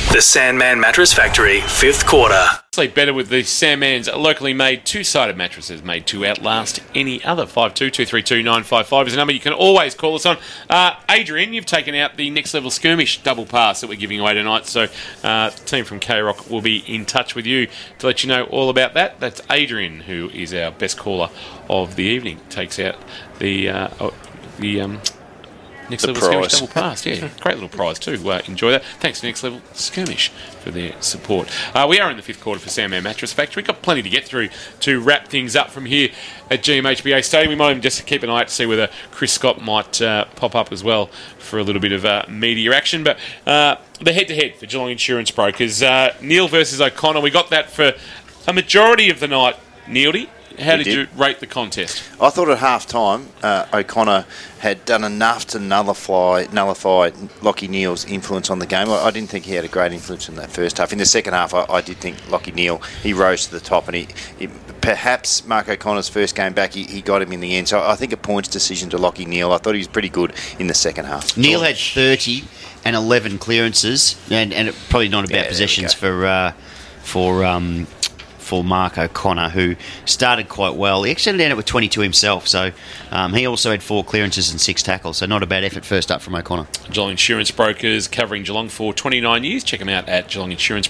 The Sandman Mattress Factory, 5th quarter. Sleep better with the Sandman's locally made two-sided mattresses made to outlast any other. 52232955 is a number you can always call us on. Adrian, you've taken out the Next Level Skirmish double pass that we're giving away tonight, so the team from K-Rock will be in touch with you to let you know all about that. That's Adrian, who is our best caller of the evening. Takes out the Next Level Skirmish double pass. Yeah, great little prize too. Enjoy that. Thanks to Next Level Skirmish for their support. We are in the 5th quarter for Sandman Mattress Factory. Got plenty to get through to wrap things up from here at GMHBA Stadium. We might even just keep an eye out to see whether Chris Scott might pop up as well for a little bit of media action. But the head-to-head for Geelong Insurance Brokers, Neil versus O'Connor. We got that for a majority of the night, Neildy. How did you rate the contest? I thought at half-time O'Connor had done enough to nullify Lachie Neale's influence on the game. I didn't think he had a great influence in that first half. In the second half, I did think Lachie Neale, he rose to the top, and he perhaps Mark O'Connor's first game back, he got him in the end. So I think a points decision to Lachie Neale. I thought he was pretty good in the second half. Neale had 30 and 11 clearances, and it probably not about possessions for Mark O'Connor, who started quite well. He actually ended up with 22 himself, so he also had 4 clearances and 6 tackles, so not a bad effort first up from O'Connor. Geelong Insurance Brokers, covering Geelong for 29 years. Check them out at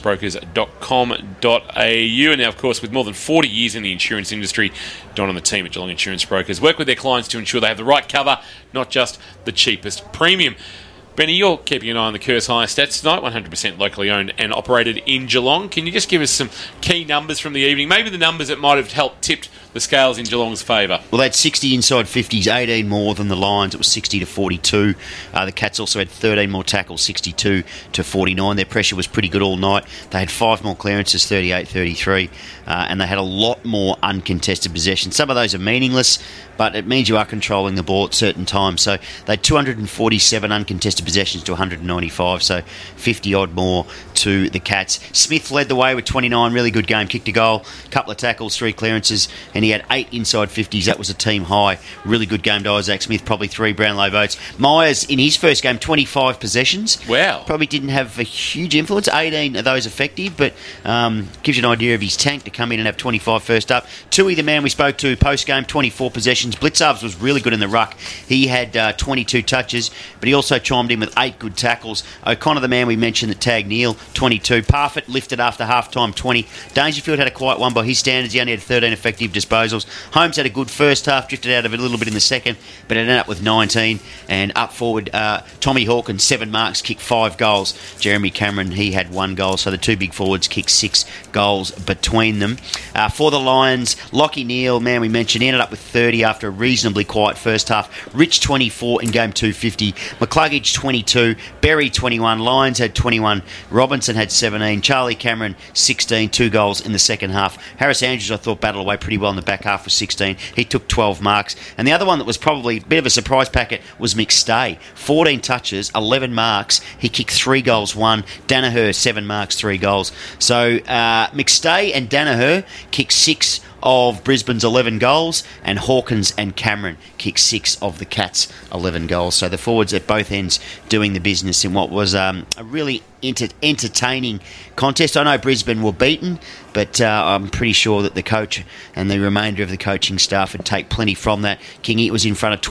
geelonginsurancebrokers.com.au. And now, of course, with more than 40 years in the insurance industry, Don and the team at Geelong Insurance Brokers work with their clients to ensure they have the right cover, not just the cheapest premium. Benny, you're keeping an eye on the Curse Hire stats tonight, 100% locally owned and operated in Geelong. Can you just give us some key numbers from the evening? Maybe the numbers that might have helped tipped the scales in Geelong's favour. Well, they had 60 inside 50s, 18 more than the Lions. It was 60 to 42. The Cats also had 13 more tackles, 62 to 49. Their pressure was pretty good all night. They had 5 more clearances, 38-33, and they had a lot more uncontested possessions. Some of those are meaningless, but it means you are controlling the ball at certain times. So they had 247 uncontested possessions to 195, so 50-odd more to the Cats. Smith led the way with 29, really good game, kicked a goal, couple of tackles, 3 clearances, and he had 8 inside 50s. That was a team high. Really good game to Isaac Smith, probably 3 Brownlow votes. Myers, in his first game, 25 possessions. Wow. Probably didn't have a huge influence, 18 of those effective, but gives you an idea of his tank to come in and have 25 first up. Tui, the man we spoke to post-game, 24 possessions. Blitzarves was really good in the ruck. He had 22 touches, but he also chimed in with 8 good tackles. O'Connor, the man we mentioned that tagged Neale, 22. Parfitt lifted after half-time, 20. Dangerfield had a quiet one by his standards. He only had 13 effective disposals. Holmes had a good first half, drifted out of it a little bit in the second, but ended up with 19. And up forward, Tommy Hawkins, 7 marks, kicked 5 goals. Jeremy Cameron, he had 1 goal. So the 2 big forwards kicked 6 goals between them. For the Lions, Lachie Neale, man we mentioned, ended up with 30 after a reasonably quiet first half. Rich, 24 in game 250. McCluggage, 22. Berry, 21. Lyons had 21. Robinson had 17. Charlie Cameron, 16. 2 goals in the second half. Harris Andrews, I thought, battled away pretty well in the back half with 16. He took 12 marks. And the other one that was probably a bit of a surprise packet was McStay. 14 touches, 11 marks. He kicked 3 goals, 1. Danaher, 7 marks, 3 goals. So McStay and Danaher kicked 6 of Brisbane's 11 goals, and Hawkins and Cameron kicked 6 of the Cats' 11 goals. So the forwards at both ends doing the business in what was a really entertaining contest. I know Brisbane were beaten, but I'm pretty sure that the coach and the remainder of the coaching staff would take plenty from that. Kingy was in front of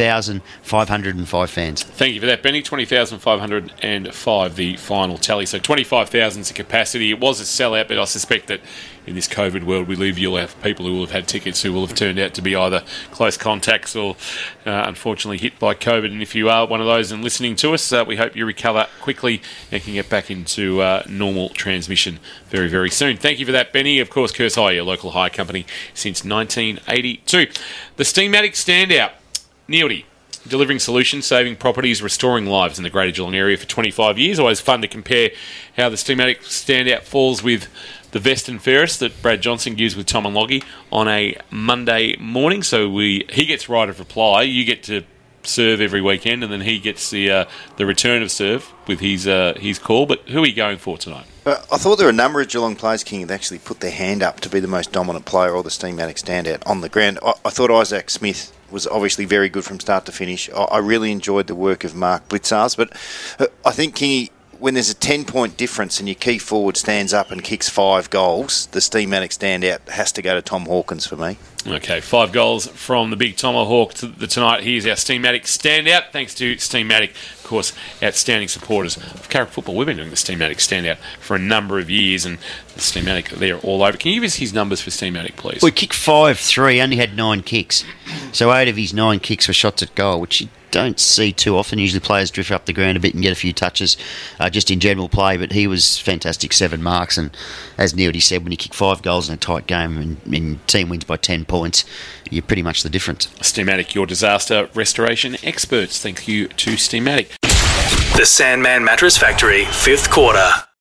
20,505 fans. Thank you for that, Benny. 20,505, the final tally. So 25,000 is the capacity. It was a sellout, but I suspect that in this COVID world we live, you'll have people who will have had tickets who will have turned out to be either close contacts or unfortunately hit by COVID. And if you are one of those and listening to us, we hope you recover quickly and can get back into normal transmission very, very soon. Thank you for that, Benny. Of course, Curse Hire, your local hire company since 1982. The Steamatic Standout, Neildy. Delivering solutions, saving properties, restoring lives in the Greater Geelong area for 25 years. Always fun to compare how the Steamatic Standout falls with the Vest and Ferris that Brad Johnson gives with Tom and Loggie on a Monday morning. So he gets right of reply. You get to serve every weekend, and then he gets the return of serve with his call. But who are you going for tonight? I thought there were a number of Geelong players, King, that actually put their hand up to be the most dominant player or the Steamatic Standout on the ground. I thought Isaac Smith was obviously very good from start to finish. I really enjoyed the work of Mark Blitzarves, but I think, Kingy, when there's a 10-point difference and your key forward stands up and kicks 5 goals, the Steamatic standout has to go to Tom Hawkins for me. Okay, 5 goals from the big Tomahawk tonight. Here's our Steamatic standout. Thanks to Steamatic, of course, outstanding supporters of Carrick football. We've been doing the Steamatic standout for a number of years, and the Steamatic, they're all over. Can you give us his numbers for Steamatic, please? Well, he kicked 5-3, only had 9 kicks. So 8 of his 9 kicks were shots at goal, which you don't see too often. Usually players drift up the ground a bit and get a few touches just in general play, but he was fantastic, 7 marks, and as Neil said, when you kick 5 goals in a tight game and team wins by 10 points, you're pretty much the difference. Steamatic, your disaster restoration experts. Thank you to Steamatic. The Sandman Mattress Factory, 5th quarter.